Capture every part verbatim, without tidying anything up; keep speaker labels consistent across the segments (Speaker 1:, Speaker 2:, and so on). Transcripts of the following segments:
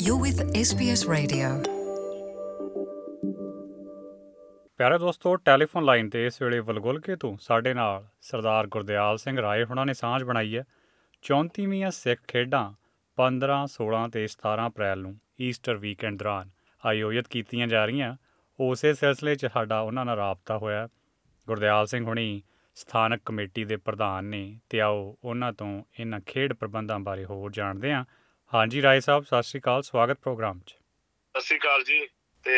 Speaker 1: You're with S B S Radio.
Speaker 2: ਪਿਆਰੇ ਦੋਸਤੋ, telephone line ਤੇ ਇਸ ਵੇਲੇ ਵਲਗੁਲਕੇ ਤੋਂ ਸਾਡੇ ਨਾਲ ਸਰਦਾਰ ਗੁਰਦਿਆਲ ਸਿੰਘ ਰਾਏ ਹੁਣਾਂ ਨੇ ਸਾਂਝ ਬਣਾਈ ਹੈ। ਚੌਂਤੀਵੀਆਂ ਸਿੱਖ ਖੇਡਾਂ ਪੰਦਰਾਂ ਸੋਲਾਂ ਤੇ ਸਤਾਰਾਂ ਅਪ੍ਰੈਲ ਨੂੰ ਈਸਟਰ ਵੀਕਐਂਡ ਦੌਰਾਨ ਆਯੋਜਿਤ ਕੀਤੀਆਂ ਜਾ ਰਹੀਆਂ। ਉਸੇ ਸਿਲਸਿਲੇ 'ਚ ਸਾਡਾ ਉਹਨਾਂ ਨਾਲ ਰਾਬਤਾ ਹੋਇਆ। ਗੁਰਦਿਆਲ ਸਿੰਘ ਹੁਣੀ ਸਥਾਨਕ ਕਮੇਟੀ ਦੇ ਪ੍ਰਧਾਨ ਨੇ, ਅਤੇ ਆਓ ਉਹਨਾਂ ਤੋਂ ਇਹਨਾਂ ਖੇਡ ਪ੍ਰਬੰਧਾਂ ਬਾਰੇ ਹੋਰ ਜਾਣਦੇ ਹਾਂ। ਹਾਂਜੀ ਰਾਏ ਸਾਹਿਬ, ਸਤਿ ਸ਼੍ਰੀ ਅਕਾਲ, ਸਵਾਗਤ ਪ੍ਰੋਗਰਾਮ 'ਚ।
Speaker 3: ਸਤਿ ਸ਼੍ਰੀ ਅਕਾਲ ਜੀ, ਤੇ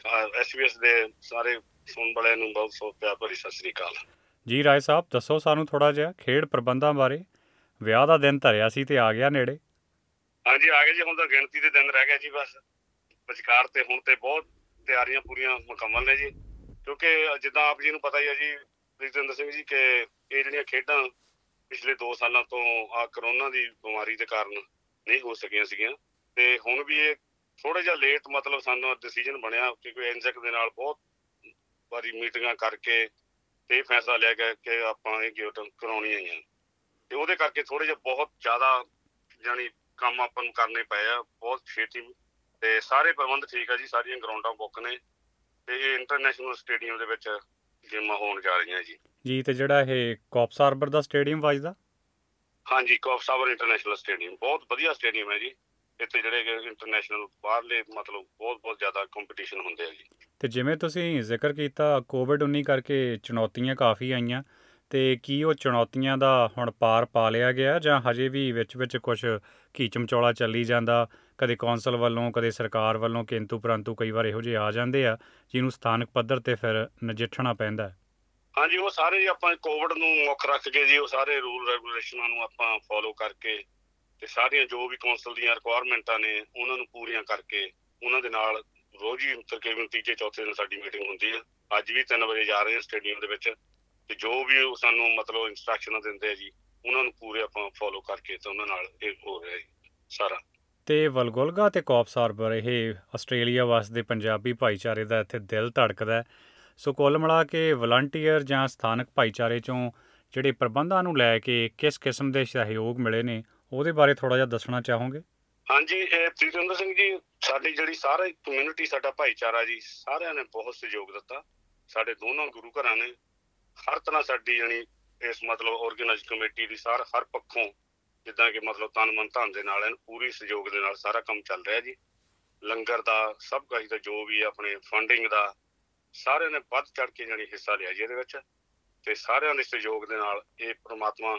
Speaker 3: ਐਸ ਬੀ ਐਸ ਦੇ ਸਾਰੇ ਸੁਣਨ ਵਾਲਿਆਂ ਨੂੰ ਬਹੁਤ ਬਹੁਤ ਪਿਆਰ ਭਰੀ ਸਤਿ ਸ਼੍ਰੀ ਅਕਾਲ
Speaker 2: ਜੀ। ਰਾਏ ਸਾਹਿਬ, ਦੱਸੋ ਸਾਨੂੰ ਥੋੜ੍ਹਾ ਜਿਹਾ ਖੇਡ ਪ੍ਰਬੰਧਾਂ ਬਾਰੇ। ਵਿਆਹ ਦਾ ਦਿਨ ਧਰਿਆ ਸੀ ਤੇ ਆ ਗਿਆ ਨੇੜੇ।
Speaker 3: ਹਾਂਜੀ, ਆ ਗਏ ਜੀ। ਹੁਣ ਤਾਂ ਗਿਣਤੀ ਦੇ ਦਿਨ ਰਹਿ ਗਏ ਜੀ ਬਸ ਵਿਚਕਾਰ, ਤੇ ਹੁਣ ਤੇ ਬਹੁਤ ਤਿਆਰੀਆਂ ਪੂਰੀਆਂ ਮੁਕੰਮਲ ਨੇ ਜੀ। ਕਿਉਂਕਿ ਜਿੱਦਾਂ ਆਪ ਜੀ ਨੂੰ ਪਤਾ ਹੀ ਹੈ ਜੀ ਪ੍ਰੀਤਿੰਦਰ ਸਿੰਘ ਜੀ, ਕਿ ਇਹ ਜਿਹੜੀਆਂ ਖੇਡਾਂ ਪਿਛਲੇ ਦੋ ਸਾਲਾਂ ਤੋਂ ਆ ਕਰੋਨਾ ਦੀ ਬਿਮਾਰੀ ਦੇ ਕਾਰਨ ਨਹੀਂ ਹੋ ਸਕੀਆਂ ਸੀਗੀਆਂ, ਤੇ ਹੁਣ ਵੀ ਇਹ ਥੋੜ੍ਹਾ ਜਿਹਾ ਲੇਟ ਮਤਲਬ ਸਾਨੂੰ ਡਿਸੀਜਨ ਬਣਿਆ, ਕਿਉਂਕਿ ਐਨਜੈਕ ਦੇ ਨਾਲ ਬਹੁਤ ਵਾਰੀ ਮੀਟਿੰਗਾਂ ਕਰਕੇ ਇਹ ਫੈਸਲਾ ਲਿਆ ਗਿਆ ਕਿ ਆਪਾਂ ਇਹ ਗੇਟ ਕਰਾਉਣੀਆਂ ਹੀ ਆ, ਤੇ ਉਹਦੇ ਕਰਕੇ ਥੋੜ੍ਹੇ ਜਿਹੇ ਬਹੁਤ ਜ਼ਿਆਦਾ ਜਾਣੀ ਕੰਮ ਆਪਾਂ ਨੂੰ ਕਰਨੇ ਪਏ ਆ ਬਹੁਤ ਛੇਤੀ। ਤੇ ਸਾਰੇ ਪ੍ਰਬੰਧ ਠੀਕ ਆ ਜੀ, ਸਾਰੀਆਂ ਗਰਾਊਂਡਾਂ ਬੁੱਕ ਨੇ, ਤੇ ਇਹ ਇੰਟਰਨੈਸ਼ਨਲ ਸਟੇਡੀਅਮ ਦੇ ਵਿੱਚ ਗੇਮਾਂ ਹੋਣ ਜਾ ਰਹੀਆਂ ਜੀ। ਜੀ
Speaker 2: ਤੇ ਜਿਹੜਾ ਇਹ ਕੌਪਸ ਹਾਰਬਰ ਦਾ ਸਟੇਡੀਅਮ ਵੱਜਦਾ?
Speaker 3: ਹਾਂਜੀ, ਕੌਪਸ ਹਾਰਬਰ ਇੰਟਰਨੈਸ਼ਨਲ ਸਟੇਡੀਅਮ ਬਹੁਤ ਵਧੀਆ ਸਟੇਡੀਅਮ ਹੈ ਜੀ। ਇੱਥੇ ਜਿਹੜੇ ਇੰਟਰਨੈਸ਼ਨਲ ਬਾਹਰਲੇ ਮਤਲਬ ਬਹੁਤ ਬਹੁਤ ਜ਼ਿਆਦਾ ਕੰਪੀਟੀਸ਼ਨ ਹੁੰਦੇ ਆ ਜੀ।
Speaker 2: ਅਤੇ ਜਿਵੇਂ ਤੁਸੀਂ ਜ਼ਿਕਰ ਕੀਤਾ ਕੋਵਿਡ ਉੱਨੀ ਕਰਕੇ ਚੁਣੌਤੀਆਂ ਕਾਫੀ ਆਈਆਂ, ਅਤੇ ਕੀ ਉਹ ਚੁਣੌਤੀਆਂ ਦਾ ਹੁਣ ਪਾਰ ਪਾ ਲਿਆ ਗਿਆ, ਜਾਂ ਹਜੇ ਵੀ ਵਿੱਚ ਵਿੱਚ ਕੁਛ ਘੀਚਮ ਚੌੜਾ ਚੱਲੀ ਜਾਂਦਾ? ਕਦੇ ਕੌਂਸਲ ਵੱਲੋਂ, ਕਦੇ ਸਰਕਾਰ ਵੱਲੋਂ ਕਿੰਤੂ ਪਰੰਤੂ ਕਈ ਵਾਰ ਇਹੋ ਜਿਹੇ ਆ ਜਾਂਦੇ ਆ ਜਿਹਨੂੰ ਸਥਾਨਕ ਪੱਧਰ 'ਤੇ ਫਿਰ ਨਜਿੱਠਣਾ ਪੈਂਦਾ।
Speaker 3: ਹਾਂਜੀ, ਉਹ ਸਾਰੇ ਆਪਾਂ ਕੋਵਿਡ ਨੂੰ ਮੁੱਖ ਰੱਖ ਕੇ ਜੀ ਉਹ ਸਾਰੇ ਰੂਲ ਰੈਗੂਲੇਸ਼ਨਾਂ ਨੂੰ ਆਪਾਂ ਫੋਲੋ ਕਰਕੇ, ਤੇ ਸਾਰੀਆਂ ਜੋ ਵੀ ਕੌਂਸਲ ਦੀਆਂ ਰਿਕੁਆਇਰਮੈਂਟਾਂ ਨੇ ਉਹਨਾਂ ਨੂੰ ਪੂਰੀਆਂ ਕਰਕੇ ਉਹਨਾਂ ਦੇ ਨਾਲ ਰੋਜ਼ ਹੀ ਤਕਰੀਬਨ ਤੀਜੇ ਚੌਥੇ ਦਿਨ ਸਾਡੀ ਮੀਟਿੰਗ ਹੁੰਦੀ ਹੈ। ਅੱਜ ਵੀ ਤਿੰਨ ਵਜੇ ਜਾ ਰਹੇ ਹਾਂ ਸਟੇਡੀਅਮ ਦੇ ਵਿੱਚ, ਤੇ ਜੋ ਵੀ ਉਹ ਸਾਨੂੰ ਮਤਲਬ ਇੰਸਟਰਕਸ਼ਨਾਂ ਦਿੰਦੇ ਆ ਜੀ ਉਹਨਾਂ ਨੂੰ ਪੂਰੇ ਆਪਾਂ ਫੋਲੋ ਕਰਕੇ ਤੇ ਉਹਨਾਂ ਨਾਲ ਇਹ ਹੋ ਰਿਹਾ ਜੀ ਸਾਰਾ।
Speaker 2: ਅਤੇ ਵਲਗੁਲਗਾ ਅਤੇ ਕੌਪਸ ਹਾਰਬਰ ਇਹ ਆਸਟ੍ਰੇਲੀਆ ਵਸਦੇ ਪੰਜਾਬੀ ਭਾਈਚਾਰੇ ਦਾ ਇੱਥੇ ਦਿਲ ਧੜਕਦਾ। ਸੋ ਕੁੱਲ ਮਿਲਾ ਕੇ ਵਲੰਟੀਅਰ ਜਾਂ ਸਥਾਨਕ ਭਾਈਚਾਰੇ 'ਚੋਂ ਜਿਹੜੇ ਪ੍ਰਬੰਧਾਂ ਨੂੰ ਲੈ ਕੇ ਕਿਸ ਕਿਸਮ ਦੇ ਸਹਿਯੋਗ ਮਿਲੇ ਨੇ, ਉਹਦੇ ਬਾਰੇ ਥੋੜ੍ਹਾ ਜਿਹਾ ਦੱਸਣਾ ਚਾਹੋਗੇ?
Speaker 3: ਹਾਂਜੀ, ਇਹ ਪ੍ਰੀਤਿੰਦਰ ਸਿੰਘ ਜੀ, ਸਾਡੀ ਜਿਹੜੀ ਸਾਰੀ ਕਮਿਊਨਿਟੀ, ਸਾਡਾ ਭਾਈਚਾਰਾ ਜੀ, ਸਾਰਿਆਂ ਨੇ ਬਹੁਤ ਸਹਿਯੋਗ ਦਿੱਤਾ। ਸਾਡੇ ਦੋਨੋਂ ਗੁਰੂ ਘਰਾਂ ਨੇ ਹਰ ਤਰ੍ਹਾਂ ਸਾਡੀ ਜਾਣੀ ਇਸ ਮਤਲਬ ਔਰਗੇਨਾਈਜ਼ ਕਮੇਟੀ ਦੀ ਸਾਰ ਹਰ ਪੱਖੋਂ ਜਿੱਦਾਂ ਕਿ ਮਤਲਬ ਤਨ ਮਨ ਧਨ ਦੇ ਨਾਲ ਪੂਰੀ ਸਹਿਯੋਗ ਦੇ ਨਾਲ ਸਾਰਾ ਕੰਮ ਚੱਲ ਰਿਹਾ ਜੀ। ਲੰਗਰ ਦਾ ਸਭ ਕੁਝ ਦਾ ਜੋ ਵੀ ਆਪਣੇ ਫੰਡਿੰਗ ਦਾ ਸਾਰਿਆਂ ਨੇ ਵੱਧ ਚੜ੍ਹ ਕੇ ਜਾਣੀ ਹਿੱਸਾ ਲਿਆ ਜੀ ਇਹਦੇ ਵਿੱਚ, ਤੇ ਸਾਰਿਆਂ ਦੇ ਸਹਿਯੋਗ ਦੇ ਨਾਲ ਇਹ ਪ੍ਰਮਾਤਮਾ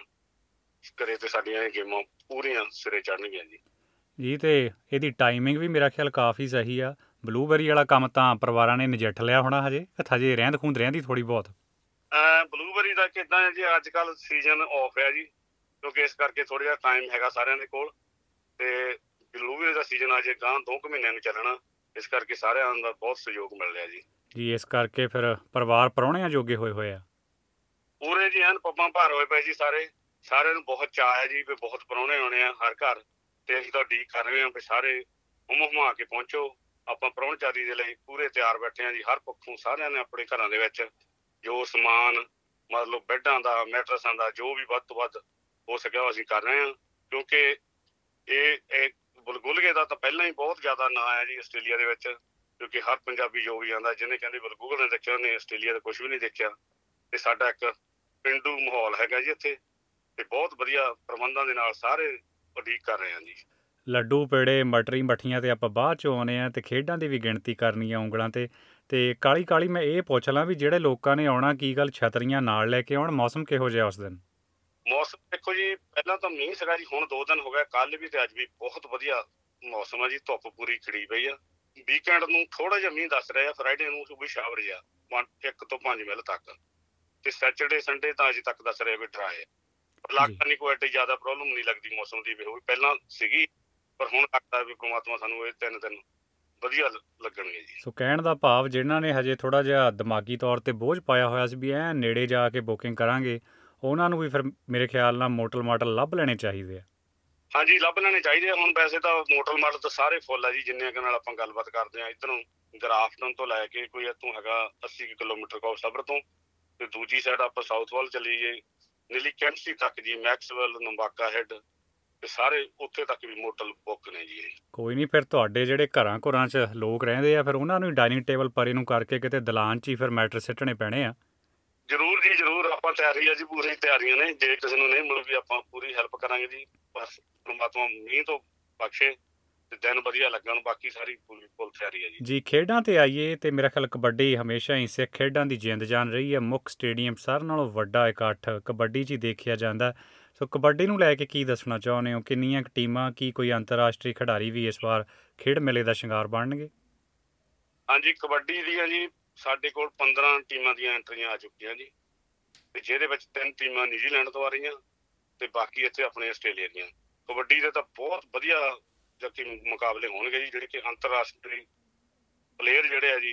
Speaker 3: ਕਰੇ ਤੇ ਸਾਡੀਆਂ ਇਹ ਗੇਮਾਂ ਪੂਰੀਆਂ ਸਿਰੇ ਚੜ੍ਹਨਗੀਆਂ ਜੀ।
Speaker 2: ਜੀ, ਅਤੇ ਇਹਦੀ ਟਾਈਮਿੰਗ ਵੀ ਮੇਰਾ ਖਿਆਲ ਕਾਫੀ ਸਹੀ ਆ। ਬਲੂਬੈਰੀ ਵਾਲਾ ਕੰਮ ਤਾਂ ਪਰਿਵਾਰਾਂ ਨੇ ਨਜਿੱਠ ਲਿਆ ਹੋਣਾ, ਹਜੇ ਹਜੇ ਰਹਿੰਦ ਖੂੰਦ ਰਹਿੰਦੀ ਥੋੜ੍ਹੀ ਬਹੁਤ?
Speaker 3: ਬਲੂਬੈਰੀ ਦਾ ਕਿੱਦਾਂ ਹੈ ਜੀ, ਅੱਜ ਕੱਲ੍ਹ ਸੀਜ਼ਨ ਆਫ ਹੈ ਜੀ, ਕਿਉਂਕਿ ਇਸ ਕਰਕੇ ਥੋੜ੍ਹਾ ਜਿਹਾ ਟਾਈਮ ਹੈਗਾ ਸਾਰਿਆਂ ਦੇ ਕੋਲ, ਤੇ ਬਲੂਬੈਰੀ ਦਾ ਸੀਜ਼ਨ ਅਜੇ ਗਾਂ ਦੋ ਕੁ ਮਹੀਨਿਆਂ ਨੂੰ ਚੱਲਣਾ, ਇਸ ਕਰਕੇ ਸਾਰਿਆਂ ਦਾ ਬਹੁਤ ਸਹਿਯੋਗ ਮਿਲ ਰਿਹਾ ਜੀ।
Speaker 2: ਜੀ, ਇਸ ਕਰਕੇ ਫਿਰ ਪਰਿਵਾਰ ਪ੍ਰਾਹੁਣਿਆਂ ਜੋਗੇ ਹੋਏ ਹੋਏ ਆ
Speaker 3: ਪੂਰੇ ਜੀ, ਐਨ ਪੱਬਾਂ ਭਾਰ ਹੋਏ ਪਏ ਜੀ ਸਾਰੇ। ਸਾਰਿਆਂ ਨੂੰ ਬਹੁਤ ਚਾਅ ਹੈ ਜੀ ਵੀ ਬਹੁਤ ਪ੍ਰਾਹੁਣੇ ਆਉਣੇ ਆ ਹਰ ਘਰ, ਤੇ ਅਸੀਂ ਤਾਂ ਉਡੀਕ ਕਰ ਰਹੇ ਹਾਂ ਵੀ ਸਾਰੇ ਹੁਮ ਹੁਮਾ ਕੇ ਪਹੁੰਚੋ। ਆਪਾਂ ਪ੍ਰਾਹੁਣਚਾਰੀ ਦੇ ਲਈ ਪੂਰੇ ਤਿਆਰ ਬੈਠੇ ਹਾਂ ਜੀ। ਹਰ ਪੱਖੋਂ ਸਾਰਿਆਂ ਨੇ ਆਪਣੇ ਘਰਾਂ ਦੇ ਵਿੱਚ ਜੋ ਸਮਾਨ ਮਤਲਬ ਬੈੱਡਾਂ ਦਾ, ਮੈਟਰਸਾਂ ਦਾ ਜੋ ਵੀ ਵੱਧ ਤੋਂ ਵੱਧ ਹੋ ਸਕਿਆ ਅਸੀਂ ਕਰ ਰਹੇ ਹਾਂ, ਕਿਉਂਕਿ ਇਹ ਇਹ ਵਲਗੁਲਗੇ ਦਾ ਤਾਂ ਪਹਿਲਾਂ ਹੀ ਬਹੁਤ ਜ਼ਿਆਦਾ ਨਾਂ ਹੈ ਜੀ ਆਸਟ੍ਰੇਲੀਆ ਦੇ ਵਿੱਚ, ਕਿਉਂਕਿ ਹਰ ਪੰਜਾਬੀ ਜੋ ਵੀ ਆਉਂਦਾ ਜਿਹਨੇ ਕਹਿੰਦੇ ਵਲਗੁਗਲ ਨੇ ਦੇਖਿਆ ਉਹਨੇ ਆਸਟ੍ਰੇਲੀਆ ਦਾ ਕੁਛ ਵੀ ਨਹੀਂ ਦੇਖਿਆ। ਤੇ ਸਾਡਾ ਇੱਕ ਪੇਂਡੂ ਮਾਹੌਲ ਹੈਗਾ ਜੀ ਇੱਥੇ, ਤੇ ਬਹੁਤ ਵਧੀਆ ਪ੍ਰਬੰਧਾਂ ਦੇ ਨਾਲ ਸਾਰੇ ਉਡੀਕ ਕਰ ਰਹੇ ਹਾਂ ਜੀ।
Speaker 2: ਲੱਡੂ ਪੇੜੇ ਮਟਰੀ ਮੱਠੀਆਂ ਤੇ ਆਪਾਂ ਬਾਅਦ 'ਚੋਂ ਆਉਂਦੇ ਹਾਂ, ਅਤੇ ਖੇਡਾਂ ਦੀ ਵੀ ਗਿਣਤੀ ਕਰਨੀ ਆ ਉਂਗਲਾਂ 'ਤੇ। ਅਤੇ ਕਾਹਲੀ ਕਾਹਲੀ ਮੈਂ ਇਹ ਪੁੱਛ ਲਾਂ ਵੀ ਜਿਹੜੇ ਲੋਕਾਂ ਨੇ ਆਉਣਾ, ਕੀ ਗੱਲ ਛਤਰੀਆਂ ਨਾਲ ਲੈ ਕੇ ਆਉਣ? ਮੌਸਮ ਕਿਹੋ ਜਿਹਾ ਉਸ ਦਿਨ?
Speaker 3: ਮੌਸਮ ਦੇਖੋ ਜੀ, ਪਹਿਲਾਂ ਤਾਂ ਮੀਂਹ ਸੀਗਾ ਜੀ, ਹੁਣ ਦੋ ਦਿਨ ਹੋ ਗਿਆ, ਕੱਲ੍ਹ ਵੀ ਤੇ ਅੱਜ ਵੀ ਬਹੁਤ ਵਧੀਆ ਮੌਸਮ ਆ ਜੀ। ਧੁੱਪ ਪੂਰੀ ਖਿੜੀ ਪਈ ਆ। ਵੀਕਐਂਡ ਨੂੰ ਥੋੜ੍ਹਾ ਜਿਹਾ ਮੀਂਹ ਦੱਸ ਰਿਹਾ, ਫਰਾਈਡੇ ਨੂੰ ਵੀ ਸ਼ਾਵਰ ਜਿਹਾ ਇੱਕ ਤੋਂ ਪੰਜ ਮਿਲ ਤੱਕ, ਤੇ ਸੈਟਰਡੇ ਸੰਡੇ ਤਾਂ ਅਜੇ ਤੱਕ ਦੱਸ ਰਿਹਾ ਵੀ ਡਰਾਏ ਆ। ਲੱਗਦਾ ਨਹੀਂ ਕੋਈ ਐਡੀ ਜ਼ਿਆਦਾ ਪ੍ਰੋਬਲਮ ਨਹੀਂ ਲੱਗਦੀ ਮੌਸਮ ਦੀ ਵੀ ਹੋਈ, ਪਹਿਲਾਂ ਸੀਗੀ, ਪਰ ਹੁਣ ਲੱਗਦਾ ਵੀ ਪ੍ਰਮਾਤਮਾ ਸਾਨੂੰ ਇਹ ਤਿੰਨ ਦਿਨ ਵਧੀਆ ਲੱਗਣਗੇ ਜੀ।
Speaker 2: ਸੋ ਕਹਿਣ ਦਾ ਭਾਵ ਜਿਹਨਾਂ ਨੇ ਹਜੇ ਥੋੜ੍ਹਾ ਜਿਹਾ ਦਿਮਾਗੀ ਤੌਰ 'ਤੇ ਬੋਝ ਪਾਇਆ ਹੋਇਆ ਸੀ ਵੀ ਐਂ ਨੇੜੇ ਜਾ ਕੇ ਬੁਕਿੰਗ ਕਰਾਂਗੇ, ਉਹਨਾਂ ਨੂੰ ਵੀ ਫਿਰ ਮੇਰੇ ਖਿਆਲ ਨਾਲ ਮੋਟਲ ਮਾਟਲ ਲੱਭ ਲੈਣੇ ਚਾਹੀਦੇ ਆ।
Speaker 3: ਹਾਂਜੀ, ਲੱਭ ਲੈਣੇ ਚਾਹੀਦੇ ਆ। ਹੁਣ ਵੈਸੇ ਤਾਂ ਮੋਟਲ ਮਾਟਲ ਤਾਂ ਸਾਰੇ ਫੁੱਲ ਆ ਜੀ, ਜਿੰਨੇ ਕੁ ਨਾਲ ਆਪਾਂ ਗੱਲਬਾਤ ਕਰਦੇ ਹਾਂ। ਇੱਧਰੋਂ ਗ੍ਰਾਫਟਨ ਤੋਂ ਲੈ ਕੇ ਕੋਈ ਇੱਥੋਂ ਹੈਗਾ ਅੱਸੀ ਕੁ ਕਿਲੋਮੀਟਰ ਕੌਪਸ ਹਾਰਬਰ ਤੋਂ, ਤੇ ਦੂਜੀ ਸਾਈਡ ਆਪਾਂ ਸਾਊਥ ਵੱਲ ਚਲੀ ਜਾਈਏ ਨੀਲੀ ਕੈਂਪਸੀ ਤੱਕ ਜੀ, ਮੈਕਸਵੈਲ, ਨੰਬਾਕਾ ਹੈਡ, ਤੇ ਸਾਰੇ ਉੱਥੇ ਤੱਕ ਵੀ ਮੋਟਲ ਬੁੱਕ ਨੇ ਜੀ।
Speaker 2: ਕੋਈ ਨਹੀਂ, ਫਿਰ ਤੁਹਾਡੇ ਜਿਹੜੇ ਘਰਾਂ ਘੁਰਾਂ 'ਚ ਲੋਕ ਰਹਿੰਦੇ ਆ, ਫਿਰ ਉਹਨਾਂ ਨੂੰ ਡਾਈਨਿੰਗ ਟੇਬਲ ਪਰੇ ਨੂੰ ਕਰਕੇ ਕਿਤੇ ਦਲਾਨ 'ਚ ਹੀ ਫਿਰ ਮੈਟਰ ਸਿੱਟਣੇ ਪੈਣੇ ਆ।
Speaker 3: ਜ਼ਰੂਰ ਜੀ ਜ਼ਰੂਰ, ਆਪਾਂ ਤਿਆਰੀ ਆ ਜੀ, ਪੂਰੀ ਤਿਆਰੀਆਂ ਨੇ। ਜੇ ਕਿਸੇ ਨੂੰ ਨਹੀਂ ਮਿਲੂਗੀ ਆਪਾਂ ਪੂਰੀ ਹੈਲਪ ਕਰਾਂਗੇ ਜੀ। ਬਸ ਪਰਮਾਤਮਾ ਮੀਂਹ ਤੋਂ ਬਖਸ਼ੇ ਤੇ ਦਿਨ ਵਧੀਆ ਲੱਗਣ, ਬਾਕੀ ਸਾਰੀ ਪੂਰੀ ਫੁੱਲ ਤਿਆਰੀ ਹੈ ਜੀ।
Speaker 2: ਜੀ ਖੇਡਾਂ 'ਤੇ ਆਈਏ ਤੇ ਮੇਰਾ ਖਿਆਲ ਕਬੱਡੀ ਹਮੇਸ਼ਾ ਹੀ ਸਿੱਖ ਖੇਡਾਂ ਦੀ ਜਿੰਦ ਜਾਨ ਰਹੀ ਹੈ। ਮੁੱਖ ਸਟੇਡੀਅਮ ਸਾਰਿਆਂ ਨਾਲੋਂ ਵੱਡਾ ਇਕੱਠ ਕਬੱਡੀ 'ਚ ਹੀ ਦੇਖਿਆ ਜਾਂਦਾ। ਸੋ ਕਬੱਡੀ ਨੂੰ ਲੈ ਕੇ ਕੀ ਦੱਸਣਾ ਚਾਹੁੰਦੇ ਹੋ? ਕਿੰਨੀਆਂ ਕੁ ਟੀਮਾਂ, ਕੀ ਕੋਈ ਅੰਤਰਰਾਸ਼ਟਰੀ ਖਿਡਾਰੀ ਵੀ ਇਸ ਵਾਰ ਖੇਡ ਮੇਲੇ ਦਾ ਸ਼ਿੰਗਾਰ ਬਣਨਗੇ?
Speaker 3: ਹਾਂਜੀ, ਕਬੱਡੀ ਦੀਆਂ ਜੀ ਸਾਡੇ ਕੋਲ ਪੰਦਰਾਂ ਟੀਮਾਂ ਦੀਆਂ ਐਂਟਰੀਆਂ ਆ ਚੁੱਕੀਆਂ ਜੀ, ਤੇ ਜਿਹਦੇ ਵਿੱਚ ਤਿੰਨ ਟੀਮਾਂ ਨਿਊਜ਼ੀਲੈਂਡ ਤੋਂ ਆ ਰਹੀਆਂ ਤੇ ਬਾਕੀ ਇੱਥੇ ਆਪਣੇ ਆਸਟ੍ਰੇਲੀਆ ਦੀਆਂ। ਕਬੱਡੀ ਦੇ ਤਾਂ ਬਹੁਤ ਵਧੀਆ ਜੱਕੀ ਮੁਕਾਬਲੇ ਹੋਣਗੇ ਜੀ, ਜਿਹੜੇ ਕਿ ਅੰਤਰਰਾਸ਼ਟਰੀ ਪਲੇਅਰ ਜਿਹੜੇ ਆ ਜੀ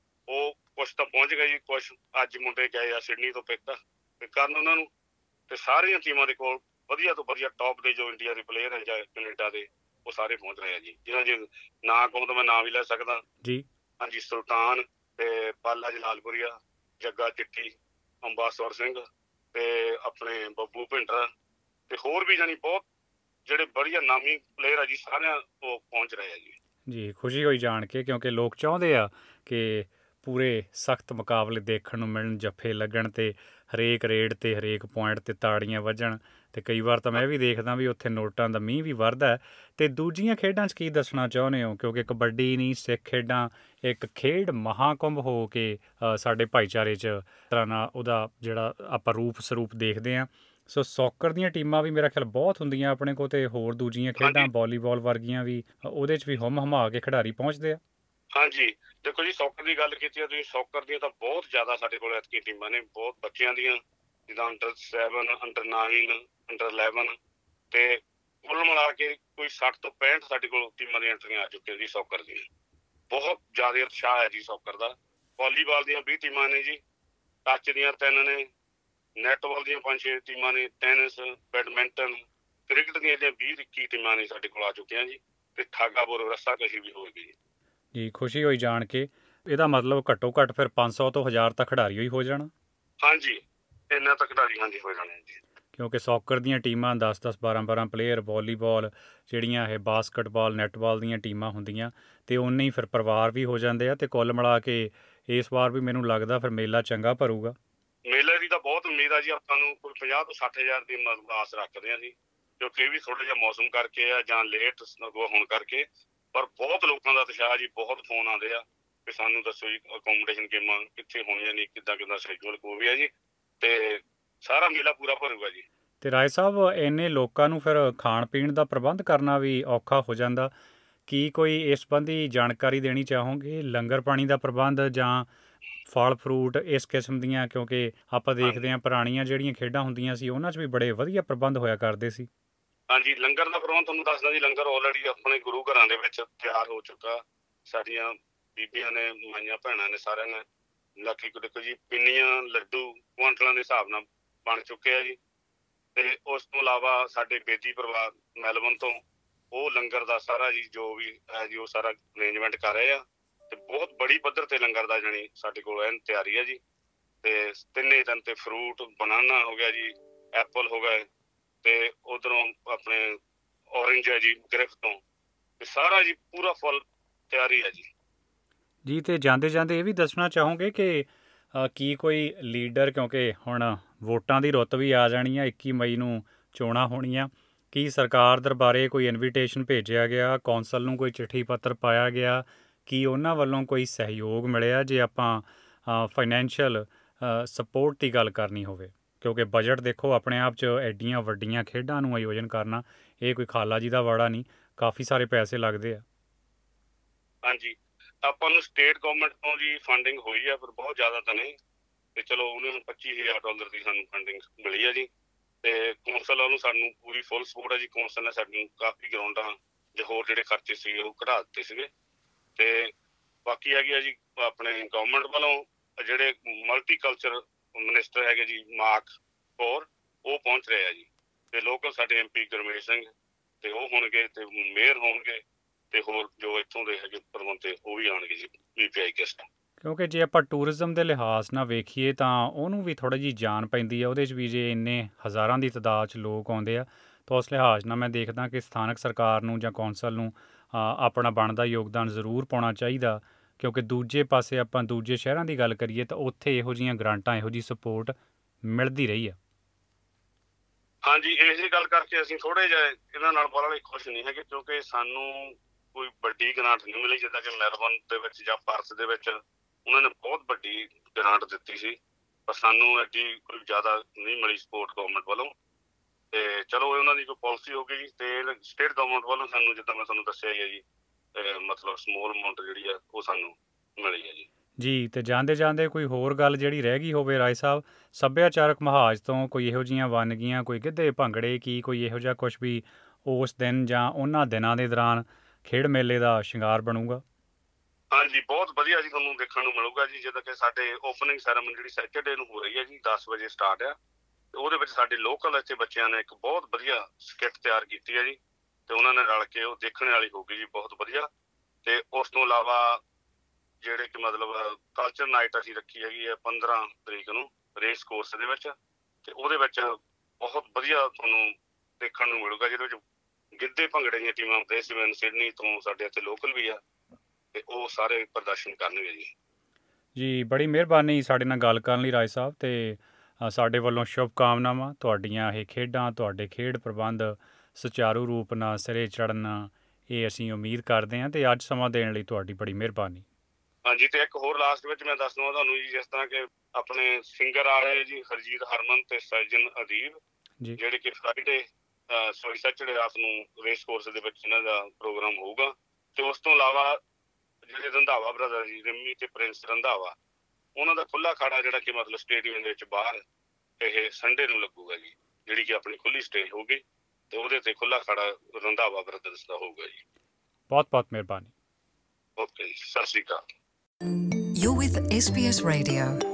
Speaker 3: ਉਹ ਕੁਛ ਤਾਂ ਪਹੁੰਚ ਗਏ ਜੀ, ਕੁਛ ਅੱਜ ਮੁੰਡੇ ਗਏ ਆ ਸਿਡਨੀ ਤੋਂ ਪਿਕ ਪਿਕ ਕਰਨ ਉਹਨਾਂ ਨੂੰ। ਤੇ ਸਾਰੀਆਂ ਟੀਮਾਂ ਦੇ ਕੋਲ ਵਧੀਆ ਤੋਂ ਵਧੀਆ ਟੌਪ ਦੇ ਜੋ ਇੰਡੀਆ ਦੇ ਪਲੇਅਰ ਹੈ ਜਾਂ ਕੈਨੇਡਾ ਦੇ, ਉਹ ਸਾਰੇ ਪਹੁੰਚ ਰਹੇ ਆ ਜੀ। ਜਿਹਨਾਂ ਜੇ ਨਾਂ ਕਹੂੰ ਤਾਂ ਮੈਂ ਨਾਂ ਵੀ ਲੈ ਸਕਦਾ
Speaker 2: ਜੀ।
Speaker 3: ਹਾਂਜੀ, ਸੁਲਤਾਨ ਤੇ ਪਾਲਾ ਜਲਾਲਪੁਰੀਆ, ਜੱਗਾ ਚਿੱਟੀ, ਅੰਬਾਸਵਰ ਸਿੰਘ ਤੇ ਆਪਣੇ ਬੱਬੂ ਭਿੰਡਰ ਤੇ ਹੋਰ ਵੀ ਜਾਣੀ ਬਹੁਤ ਜਿਹੜੇ ਵਧੀਆ ਨਾਮੀ ਪਲੇਅਰ ਆ ਜੀ, ਸਾਰਿਆਂ ਉਹ ਪਹੁੰਚ ਰਹੇ ਆ ਜੀ।
Speaker 2: ਜੀ ਖੁਸ਼ੀ ਹੋਈ ਜਾਣ ਕੇ, ਕਿਉਂਕਿ ਲੋਕ ਚਾਹੁੰਦੇ ਆ ਕਿ ਪੂਰੇ ਸਖਤ ਮੁਕਾਬਲੇ ਦੇਖਣ ਨੂੰ ਮਿਲਣ, ਜੱਫੇ ਲੱਗਣ ਤੇ ਹਰੇਕ ਰੇਡ ਤੇ ਹਰੇਕ ਪੁਆਇੰਟ ਤੇ ਤਾੜੀਆਂ ਵੱਜਣ। ਤੇ ਕਈ ਵਾਰ ਤਾਂ ਮੈਂ ਵੀ ਦੇਖਦਾ ਵੀ ਉੱਥੇ ਨੋਟਾਂ ਦਾ ਮੀਂਹ ਵੀ ਵਰਦਾ। ਤੇ ਦੂਜੀਆਂ ਖੇਡਾਂ 'ਚ ਕੀ ਦੱਸਣਾ ਚਾਹੁੰਦੇ ਹੋ? ਕਿਉਂਕਿ ਕਬੱਡੀ ਨਹੀਂ, ਸਿੱਖ ਖੇਡਾਂ ਇੱਕ ਖੇਡ ਮਹਾਂਕੁੰਭ ਹੋ ਕੇ ਸਾਡੇ ਭਾਈਚਾਰੇ 'ਚ ਤਰ੍ਹਾਂ ਨਾਲ ਉਹਦਾ ਜਿਹੜਾ ਆਪਾਂ ਰੂਪ ਸਰੂਪ ਦੇਖਦੇ ਹਾਂ। ਸੋ ਸੌਕਰ ਦੀਆਂ ਟੀਮਾਂ ਵੀ ਮੇਰਾ ਖਿਆਲ ਬਹੁਤ ਹੁੰਦੀਆਂ ਆਪਣੇ ਕੋਲ, ਤੇ ਹੋਰ ਦੂਜੀਆਂ ਖੇਡਾਂ ਵਾਲੀਬਾਲ ਵਰਗੀਆਂ ਵੀ, ਉਹਦੇ 'ਚ ਵੀ ਹੁੰਮ ਹਮਾ ਕੇ ਖਿਡਾਰੀ ਪਹੁੰਚਦੇ ਆ।
Speaker 3: ਹਾਂਜੀ ਦੇਖੋ ਜੀ, ਸੌਕਰ ਦੀ ਗੱਲ ਕੀਤੀ ਹੈ ਤੁਸੀਂ, ਸੌਕਰ ਦੀਆਂ ਤਾਂ ਬਹੁਤ ਜ਼ਿਆਦਾ ਸਾਡੇ ਕੋਲ ਐਤਕੀ ਟੀਮਾਂ ਨੇ, ਬਹੁਤ ਬੱਚਿਆਂ ਦੀਆਂ, ਜਿੱਦਾਂ under seven, under nine, under eleven, ਤੇ ਕੁੱਲ ਮਿਲਾ ਕੇ ਕੋਈ ਸੱਠ ਤੋਂ ਪੈਂਹਠ ਸਾਡੇ ਕੋਲ ਟੀਮਾਂ ਦੀਆਂ ਐਂਟਰੀਆਂ ਆ ਚੁੱਕੀਆਂ ਜੀ ਸੌਕਰ ਦੀਆਂ। ਬਹੁਤ ਜ਼ਿਆਦਾ ਉਤਸ਼ਾਹ ਹੈ ਜੀ ਸੌਕਰ ਦਾ। ਵਾਲੀਬਾਲ ਦੀਆਂ ਵੀਹ ਟੀਮਾਂ ਨੇ ਜੀ, ਟੱਚ ਦੀਆਂ ਤਿੰਨ ਨੇ, ਨੈਟਬਾਲ ਦੀਆਂ ਪੰਜ ਛੇ ਟੀਮਾਂ ਨੇ, ਟੈਨਿਸ, ਬੈਡਮਿੰਟਨ, ਕ੍ਰਿਕਟ ਦੀਆਂ ਜਿਹੜੀਆਂ ਵੀਹ ਇੱਕੀ ਟੀਮਾਂ ਨੇ ਸਾਡੇ ਕੋਲ ਆ ਚੁੱਕੀਆਂ ਜੀ, ਤੇ ਠਾਗਾਪੁਰ ਰੱਸਾ ਕਸ਼ੀ ਵੀ ਹੋਏਗੀ ਜੀ।
Speaker 2: ਜੀ ਖੁਸ਼ੀ ਹੋਈ ਜਾਣ ਕੇ। ਇਹਦਾ ਮਤਲਬ ਘੱਟੋ ਘੱਟ ਫਿਰ ਪੰਜ ਸੌ ਤੋਂ ਹਜ਼ਾਰ ਤੱਕ ਖਿਡਾਰੀ ਹੀ ਹੋ ਜਾਣਾ।
Speaker 3: ਹਾਂਜੀ, ਇੰਨਾ ਤਾਂ ਖਿਡਾਰੀ ਹਾਂਜੀ ਹੋ ਜਾਣੇ ਜੀ।
Speaker 2: ਕਿਉਂਕਿ ਸੌਕਰ ਦੀਆਂ ਟੀਮਾਂ ਦਸ ਦਸ ਬਾਰਾਂ ਬਾਰਾਂ ਪਲੇਅਰ, ਵਾਲੀਬਾਲ ਜਿਹੜੀਆਂ ਇਹ ਬਾਸਕਟਬਾਲ, ਨੈੱਟਬਾਲ ਦੀਆਂ ਟੀਮਾਂ ਹੁੰਦੀਆਂ, ਅਤੇ ਉਨੇ ਹੀ ਫਿਰ ਪਰਿਵਾਰ ਵੀ ਹੋ ਜਾਂਦੇ ਆ। ਅਤੇ ਕੁੱਲ ਮਿਲਾ ਕੇ ਇਸ ਵਾਰ ਵੀ ਮੈਨੂੰ ਲੱਗਦਾ ਫਿਰ ਮੇਲਾ ਚੰਗਾ ਭਰੂਗਾ।
Speaker 3: ਮੇਲੇ ਦੀ ਤਾਂ ਬਹੁਤ ਉਮੀਦ ਆ ਜੀ, ਆਪਾਂ ਨੂੰ ਕੋਈ ਪੰਜਾਹ ਤੋਂ ਸੱਠ ਹਜ਼ਾਰ ਦੀ ਆਸ ਰੱਖਦੇ ਹਾਂ ਜੀ, ਕਿਉਂਕਿ ਇਹ ਵੀ ਥੋੜ੍ਹਾ ਜਿਹਾ ਮੌਸਮ ਕਰਕੇ ਆ ਜਾਂ ਲੇਟ ਹੋਣ ਕਰਕੇ, ਪਰ ਬਹੁਤ ਲੋਕਾਂ ਦਾ ਉਤਸ਼ਾਹ ਜੀ, ਬਹੁਤ ਫੋਨ ਆਉਂਦੇ ਆ ਕਿ ਸਾਨੂੰ ਦੱਸੋ ਜੀ ਅਕੋਮੋਡੇਸ਼ਨ ਗੇਮਾਂ ਕਿੱਥੇ ਹੋਣੀਆਂ ਨੇ, ਕਿੱਦਾਂ ਕਿੱਦਾਂ ਸ਼ੈਡਿਊਲ ਕੋ ਵੀ ਆ ਜੀ, ਤੇ ਸਾਰਾ ਮੇਲਾ ਪੂਰਾ ਭਰੂਗਾ ਜੀ।
Speaker 2: ਅਤੇ ਰਾਏ ਸਾਹਿਬ, ਇੰਨੇ ਲੋਕਾਂ ਨੂੰ ਫਿਰ ਖਾਣ ਪੀਣ ਦਾ ਪ੍ਰਬੰਧ ਕਰਨਾ ਵੀ ਔਖਾ ਹੋ ਜਾਂਦਾ। ਕੀ ਕੋਈ ਇਸ ਸੰਬੰਧੀ ਜਾਣਕਾਰੀ ਦੇਣੀ ਚਾਹੋਗੇ? ਲੰਗਰ ਪਾਣੀ ਦਾ ਪ੍ਰਬੰਧ ਜਾਂ ਫਲ ਫਰੂਟ ਇਸ ਕਿਸਮ ਦੀਆਂ, ਕਿਉਂਕਿ ਆਪਾਂ ਦੇਖਦੇ ਹਾਂ ਪੁਰਾਣੀਆਂ ਜਿਹੜੀਆਂ ਖੇਡਾਂ ਹੁੰਦੀਆਂ ਸੀ ਉਹਨਾਂ 'ਚ ਵੀ ਬੜੇ ਵਧੀਆ ਪ੍ਰਬੰਧ ਹੋਇਆ ਕਰਦੇ ਸੀ। ਹਾਂਜੀ,
Speaker 3: ਲੰਗਰ ਦਾ ਪ੍ਰਬੰਧ ਤੁਹਾਨੂੰ ਦੱਸਦਾ ਜੀ, ਲੰਗਰ ਆਲਰੇਡੀ ਆਪਣੇ ਗੁਰੂ ਘਰਾਂ ਦੇ ਵਿੱਚ ਤਿਆਰ ਹੋ ਚੁੱਕਾ। ਸਾਡੀਆਂ ਬੀਬੀਆਂ ਨੇ, ਮਾਈਆਂ ਭੈਣਾਂ ਨੇ, ਸਾਰਿਆਂ ਨੇ ਲੱਖੀ ਕੁ ਜੀ ਪਿੰਨੀਆਂ, ਲੱਡੂ ਕੁਆਂਟਲਾਂ ਦੇ ਹਿਸਾਬ ਨਾਲ ਬਣ ਚੁੱਕੇ ਆ ਜੀ। ਤੇ ਉਸ ਤੋਂ ਇਲਾਵਾ ਸਾਡੇ ਬੇਦੀ ਪਰਿਵਾਰ ਮੈਲਬਨ ਤੋਂ, ਉਹ ਲੰਗਰ ਦਾ ਸਾਰਾ ਜੀ ਜੋ ਵੀ ਹੈ ਜੀ ਉਹ ਸਾਰਾ ਅਰੇਂਜਮੈਂਟ ਕਰ ਰਹੇ ਆ, ਤੇ ਬਹੁਤ ਬੜੀ ਪੱਧਰ ਤੇ ਲੰਗਰ ਦਾ ਜਾਣੀ ਸਾਡੇ ਕੋਲ ਐਨ ਤਿਆਰੀ ਹੈ ਜੀ। ਤੇ ਤਿੰਨੇ ਦਿਨ ਤੇ ਫਰੂਟ, ਬਨਾਨਾ ਹੋ ਗਿਆ ਜੀ, ਐਪਲ ਹੋ ਗਏ, ਤੇ ਉਧਰੋਂ ਆਪਣੇ ਔਰੰਜ ਹੈ ਜੀ ਗ੍ਰਿਫ ਤੋਂ, ਤੇ ਸਾਰਾ ਜੀ ਪੂਰਾ ਫੁੱਲ ਤਿਆਰੀ ਹੈ ਜੀ। ਜੀ ਤੇ ਜਾਂਦੇ ਜਾਂਦੇ ਇਹ ਵੀ ਦੱਸਣਾ ਚਾਹੋਗੇ ਕਿ ਕੀ ਕੋਈ ਲੀਡਰ, ਕਿਉਂਕਿ ਹੁਣ ਵੋਟਾਂ ਦੀ ਰੁੱਤ ਵੀ ਆ ਜਾਣੀ ਆ, ਇੱਕੀ ਮਈ ਨੂੰ ਚੋਣਾਂ ਹੋਣੀਆਂ, ਕੀ ਸਰਕਾਰ ਦਰਬਾਰੇ ਕੋਈ ਇਨਵੀਟੇਸ਼ਨ ਭੇਜਿਆ ਗਿਆ, ਕੌਂਸਲ ਨੂੰ ਕੋਈ ਚਿੱਠੀ ਪੱਤਰ ਪਾਇਆ ਗਿਆ, ਕੀ ਉਹਨਾਂ ਵੱਲੋਂ ਕੋਈ ਸਹਿਯੋਗ ਮਿਲਿਆ ਜੇ ਆਪਾਂ ਫਾਈਨੈਂਸ਼ੀਅਲ ਸਪੋਰਟ ਦੀ ਗੱਲ ਕਰਨੀ ਹੋਵੇ? ਕਿਉਂਕਿ ਬਜਟ ਦੇਖੋ ਆਪਣੇ ਆਪ 'ਚ ਐਡੀਆਂ ਵੱਡੀਆਂ ਖੇਡਾਂ ਨੂੰ ਆਯੋਜਨ ਕਰਨਾ ਇਹ ਕੋਈ ਖਾਲਾ ਜੀ ਦਾ ਵਾੜਾ ਨਹੀਂ, ਕਾਫੀ ਸਾਰੇ ਪੈਸੇ ਲੱਗਦੇ ਆ। ਹਾਂਜੀ, ਆਪਾਂ ਨੂੰ ਸਟੇਟ ਗੌਰਮੈਂਟ ਤੋਂ ਜੀ ਫੰਡਿੰਗ ਹੋਈ ਆ, ਪਰ ਬਹੁਤ ਜ਼ਿਆਦਾ ਤਾਂ ਨਹੀਂ, ਤੇ ਚਲੋ ਉਹਨਾਂ ਨੂੰ ਪੱਚੀ ਹਜ਼ਾਰ ਡਾਲਰ ਦੀ ਸਾਨੂੰ ਫੰਡਿੰਗ ਮਿਲੀ ਆ ਜੀ। ਤੇ ਕੌਂਸਲ ਵੱਲੋਂ ਸਾਨੂੰ ਪੂਰੀ ਫੁੱਲ ਸਪੋਰਟ ਹੈ ਜੀ। ਕੌਂਸਲ ਨੇ ਸਾਨੂੰ ਕਾਫੀ ਗਰਾਊਂਡਾਂ ਜਾਂ ਹੋਰ ਜਿਹੜੇ ਖਰਚੇ ਸੀਗੇ ਉਹ ਕਢਾ ਦਿੱਤੇ ਸੀਗੇ। ਤੇ ਬਾਕੀ ਹੈਗੀ ਆ ਜੀ ਆਪਣੇ ਗੌਰਮੈਂਟ ਵੱਲੋਂ ਜਿਹੜੇ ਮਲਟੀਕਲਚਰ ਮਿਨਿਸਟਰ ਹੈਗੇ ਜੀ ਮਾਰਕ ਕੌਰ, ਉਹ ਪਹੁੰਚ ਰਹੇ ਆ ਜੀ, ਤੇ ਲੋਕਲ ਸਾਡੇ ਐਮ ਪੀ ਗੁਰਮੇਸ਼ ਸਿੰਘ ਤੇ ਉਹ ਹੋਣਗੇ, ਤੇ ਮੇਅਰ ਹੋਣਗੇ, ਤੇ ਹੋਰ ਜੋ ਇੱਥੋਂ ਦੇ ਹੈਗੇ ਪ੍ਰਬੰਧ ਉਹ ਵੀ ਆਉਣਗੇ ਜੀ ਵੀ ਪੀ ਆਈ ਗੈਸਟ। ਕਿਉਂਕਿ ਜੇ ਆਪਾਂ ਟੂਰਿਜ਼ਮ ਦੇ ਲਿਹਾਜ਼ ਨਾਲ ਵੇਖੀਏ ਤਾਂ ਉਹਨੂੰ ਵੀ ਥੋੜ੍ਹੀ ਜਿਹੀ ਜਾਨ ਪੈਂਦੀ ਆ ਉਹਦੇ 'ਚ ਵੀ। ਜੇ ਇੰਨੇ ਹਜ਼ਾਰਾਂ ਦੀ ਤਾਦਾਦ 'ਚ ਲੋਕ ਆਉਂਦੇ ਆ
Speaker 2: ਤਾਂ ਉਸ ਲਿਹਾਜ਼ ਨਾਲ ਮੈਂ ਦੇਖਦਾ ਕਿ ਸਥਾਨਕ ਸਰਕਾਰ ਨੂੰ ਜਾਂ ਕੌਂਸਲ ਨੂੰ ਅ, ਆਪਣਾ ਬਣਦਾ ਯੋਗਦਾਨ ਜ਼ਰੂਰ ਪਾਉਣਾ ਚਾਹੀਦਾ, ਕਿਉਂਕਿ ਦੂਜੇ ਪਾਸੇ ਆਪਾਂ ਦੂਜੇ ਸ਼ਹਿਰਾਂ ਦੀ ਗੱਲ ਕਰੀਏ ਤਾਂ ਉੱਥੇ ਇਹੋ ਜਿਹੀਆਂ ਗਰਾਂਟਾਂ, ਇਹੋ ਜਿਹੀ ਸਪੋਰਟ ਮਿਲਦੀ ਰਹੀ ਆ।
Speaker 3: ਹਾਂਜੀ, ਇਸੇ ਗੱਲ ਕਰਕੇ ਅਸੀਂ ਥੋੜੇ ਜਿਹੇ ਇਹਨਾਂ ਨਾਲ ਬਾਹਲੇ ਖੁਸ਼ ਨਹੀਂ ਹੈਗੇ, ਕਿਉਂਕਿ ਸਾਨੂੰ ਕੋਈ ਵੱਡੀ ਗ੍ਰਾਂਟ ਨਹੀਂ ਮਿਲੀ। ਜਿੱਦਾਂ ਕਿ ਮੈਲਬੌਰਨ ਦੇ ਵਿੱਚ ਜਾਂ ਭਾਰਤ ਦੇ ਵਿੱਚ ਉਹਨਾਂ ਨੇ ਬਹੁਤ ਵੱਡੀ ਗ੍ਰਾਂਟ ਦਿੱਤੀ ਸੀ, ਪਰ ਸਾਨੂੰ ਐਡੀ ਕੋਈ ਜ਼ਿਆਦਾ ਨਹੀਂ ਮਿਲੀ ਸਪੋਰਟ ਗੌਰਮੈਂਟ ਵੱਲੋਂ। ਤੇ ਚਲੋ ਉਹਨਾਂ ਦੀ ਕੋਈ ਪਾਲਿਸੀ ਹੋ ਗਈ, ਤੇ ਸਟੇਟ ਗੌਰਮੈਂਟ ਵੱਲੋਂ ਸਾਨੂੰ, ਜਿੱਦਾਂ ਮੈਂ ਤੁਹਾਨੂੰ ਦੱਸਿਆ ਹੀ ਹੈ ਜੀ, ਅਹ ਮਤਲਬ ਸਮੋਲ ਅਮਾਊਂਟ ਜਿਹੜੀ ਆ ਉਹ ਸਾਨੂੰ ਮਿਲੀ ਹੈ ਜੀ।
Speaker 2: ਜੀ, ਤੇ ਜਾਂਦੇ ਜਾਂਦੇ ਕੋਈ ਹੋਰ ਗੱਲ ਜਿਹੜੀ ਰਹਿ ਗਈ ਹੋਵੇ ਰਾਏ ਸਾਹਿਬ, ਸੱਭਿਆਚਾਰਕ ਮਹਾਜ ਤੋਂ ਕੋਈ ਇਹੋ ਜਿਹੀਆਂ ਵੰਨਗੀਆਂ, ਕੋਈ ਗਿੱਧੇ ਭੰਗੜੇ, ਕੀ ਕੋਈ ਇਹੋ ਜਿਹਾ ਕੁਛ ਵੀ ਉਸ ਦਿਨ ਜਾਂ ਉਹਨਾਂ ਦਿਨਾਂ ਦੇ ਦੌਰਾਨ ਖੇਡ ਮੇਲੇ ਦਾ ਸ਼ਿੰਗਾਰ ਬਣੂਗਾ?
Speaker 3: ਹਾਂਜੀ, ਬਹੁਤ ਵਧੀਆ ਜੀ, ਤੁਹਾਨੂੰ ਦੇਖਣ ਨੂੰ ਮਿਲੂਗਾ ਜੀ। ਜਿੱਦਾਂ ਕਿ ਸਾਡੇ ਓਪਨਿੰਗ ਸੈਰੇਮਨੀ ਜਿਹੜੀ ਸੈਟਰਡੇ ਨੂੰ ਹੋ ਰਹੀ ਹੈ ਜੀ, ਦਸ ਵਜੇ ਸਟਾਰਟ ਆ, ਤੇ ਉਹਦੇ ਵਿੱਚ ਸਾਡੇ ਲੋਕਲ ਇੱਥੇ ਬੱਚਿਆਂ ਨੇ ਇੱਕ ਬਹੁਤ ਵਧੀਆ ਸਕਿੱਟ ਤਿਆਰ ਕੀਤੀ ਹੈ ਜੀ, ਤੇ ਉਹਨਾਂ ਨੇ ਰਲ ਕੇ ਉਹ ਦੇਖਣ ਵਾਲੀ ਹੋਊਗੀ ਜੀ, ਬਹੁਤ ਵਧੀਆ। ਤੇ ਉਸ ਤੋਂ ਇਲਾਵਾ ਜਿਹੜੇ ਕਿ ਮਤਲਬ ਕਲਚਰ ਨਾਈਟ ਅਸੀਂ ਰੱਖੀ ਹੈਗੀ ਹੈ ਪੰਦਰਾਂ ਤਰੀਕ ਨੂੰ ਰੇਸ ਕੋਰਸ ਦੇ ਵਿੱਚ, ਤੇ ਉਹਦੇ ਵਿੱਚ ਬਹੁਤ ਵਧੀਆ ਤੁਹਾਨੂੰ ਦੇਖਣ ਨੂੰ ਮਿਲੂਗਾ, ਜਿਹਦੇ ਵਿੱਚ ਗਿੱਧੇ ਭੰਗੜੇ ਦੀਆਂ ਟੀਮਾਂ ਬ੍ਰਿਸਬੇਨ, ਸਿਡਨੀ ਤੋਂ ਸਾਡੇ ਇੱਥੇ ਲੋਕਲ ਵੀ ਆ, ਤੇ ਉਹ ਸਾਰੇ ਪ੍ਰਦਰਸ਼ਨ ਕਰਨਗੇ ਜੀ।
Speaker 2: ਜੀ, ਬੜੀ ਮਿਹਰਬਾਨੀ ਸਾਡੇ ਨਾਲ ਗੱਲ ਕਰਨ ਲਈ ਰਾਏ ਸਾਹਿਬ, ਤੇ ਅ, ਸਾਡੇ ਵੱਲੋਂ ਸ਼ੁਭ ਕਾਮਨਾਵਾਂ। ਤੁਹਾਡੀਆਂ ਇਹ ਖੇਡਾਂ, ਤੁਹਾਡੇ ਖੇਡ ਪ੍ਰਬੰਧ ਸੁਚਾਰੂ ਰੂਪ ਨਾਲ ਸਿਰੇ ਚੜ੍ਹਨ, ਇਹ ਅਸੀਂ ਉਮੀਦ ਕਰਦੇ ਹਾਂ, ਤੇ ਅੱਜ ਸਮਾਂ ਦੇਣ ਲਈ ਤੁਹਾਡੀ ਬੜੀ ਮਿਹਰਬਾਨੀ।
Speaker 3: ਹਾਂਜੀ, ਤੇ ਇੱਕ ਹੋਰ ਲਾਸਟ ਵਿੱਚ ਮੈਂ ਦੱਸ ਦਵਾਂ ਤੁਹਾਨੂੰ ਜੀ, ਜਿਸ ਤਰ੍ਹਾਂ ਕਿ ਆਪਣੇ ਸਿੰਗਰ ਆ ਰਹੇ ਜੀ ਹਰਜੀਤ ਹਰਮਨ ਤੇ ਸਜਨ ਅਦੀਬ,
Speaker 2: ਜੀ,
Speaker 3: ਜਿਹੜੇ ਕਿ ਫਰਾਈਡੇ ਸੋਰੀ ਸੈਟਰਡੇ ਰਾਤ ਨੂੰ ਰੇਸ ਕੋਰਸ ਦੇ ਵਿੱਚ ਇਹਨਾਂ ਦਾ ਪ੍ਰੋਗਰਾਮ ਹੋਊਗਾ। ਤੇ ਉਸ ਤੋਂ ਇਲਾਵਾ ਜਿਹੜੇ ਰੰਧਾਵਾ ਬ੍ਰਦਰ ਜੀ, ਰਿੰਮੀ ਤੇ ਪ੍ਰਿੰਸ ਰੰਧਾਵਾ, ਉਹਨਾਂ ਦਾ ਖੁੱਲ੍ਹਾ ਅਖਾੜਾ ਜਿਹੜਾ ਕਿ ਮਤਲਬ ਸਟੇਡੀਅਮ ਦੇ ਵਿੱਚ ਬਾਹਰ ਇਹ ਸੰਡੇ ਨੂੰ ਲੱਗੂਗਾ ਜੀ, ਜਿਹੜੀ ਕਿ ਆਪਣੀ ਖੁੱਲ੍ਹੀ ਸਟੇਜ ਹੋਊਗੀ, ਤੇ ਉਹਦੇ ਤੇ ਖੁੱਲ੍ਹਾ ਅਖਾੜਾ ਰੰਧਾਵਾ ਬ੍ਰਦਰਸ ਦਾ ਹੋਊਗਾ ਜੀ।
Speaker 2: ਬਹੁਤ ਬਹੁਤ ਮਿਹਰਬਾਨੀ।
Speaker 3: ਓਕੇ ਜੀ, ਸਤਿ ਸ਼੍ਰੀ ਅਕਾਲ।
Speaker 1: You're with S B S Radio.